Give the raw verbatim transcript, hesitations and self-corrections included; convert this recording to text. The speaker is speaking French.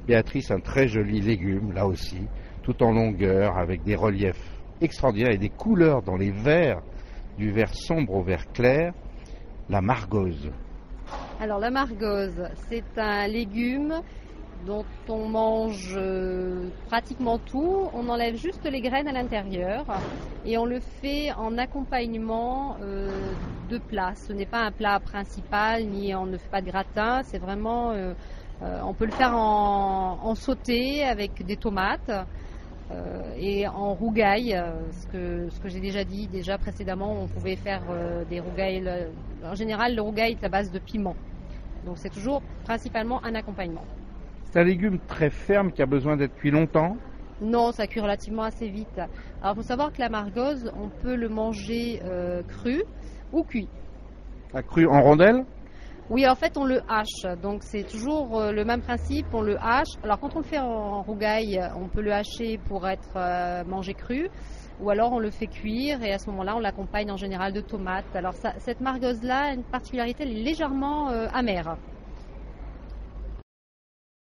Béatrice, un très joli légume, là aussi, tout en longueur, avec des reliefs extraordinaires et des couleurs dans les verts, du vert sombre au vert clair, la margose. Alors la margose, c'est un légume dont on mange euh, pratiquement tout. On enlève juste les graines à l'intérieur et on le fait en accompagnement euh, de plats. Ce n'est pas un plat principal, ni on ne fait pas de gratin. C'est vraiment, euh, euh, on peut le faire en, en sauté avec des tomates euh, et en rougail. Euh, ce que, ce que j'ai déjà dit déjà précédemment, on pouvait faire euh, des rougails. En général, le rougail est à base de piment. Donc c'est toujours principalement un accompagnement. C'est un légume très ferme qui a besoin d'être cuit longtemps. Non, ça cuit relativement assez vite. Alors, il faut savoir que la margose, on peut le manger euh, cru ou cuit. À cru en rondelles? Oui, en fait, on le hache. Donc, c'est toujours euh, le même principe. On le hache. Alors, quand on le fait en, en rougail, on peut le hacher pour être euh, mangé cru. Ou alors, on le fait cuire et à ce moment-là, on l'accompagne en général de tomates. Alors, ça, cette margose-là a une particularité, elle est légèrement euh, amère.